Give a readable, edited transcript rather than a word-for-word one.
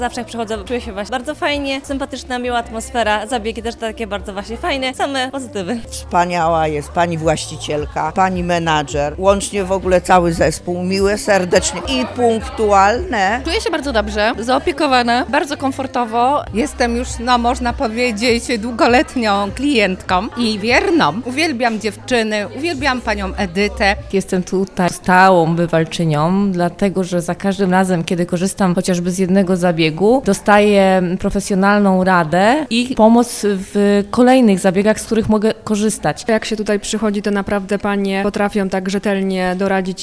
Zawsze jak przychodzę, czuję się właśnie bardzo fajnie, sympatyczna, miła atmosfera, zabiegi też takie bardzo właśnie fajne, same pozytywy. Wspaniała jest pani właścicielka, pani menadżer, łącznie w ogóle cały zespół, miłe serdecznie i punktualne. Czuję się bardzo dobrze, zaopiekowana, bardzo komfortowo. Jestem już, można powiedzieć, długoletnią klientką i wierną. Uwielbiam dziewczyny, uwielbiam panią Edytę. Jestem tutaj stałą bywalczynią, dlatego że za każdym razem, kiedy korzystam chociażby z jednego zabiegu, dostaję profesjonalną radę i pomoc w kolejnych zabiegach, z których mogę korzystać. Jak się tutaj przychodzi, to naprawdę panie potrafią tak rzetelnie doradzić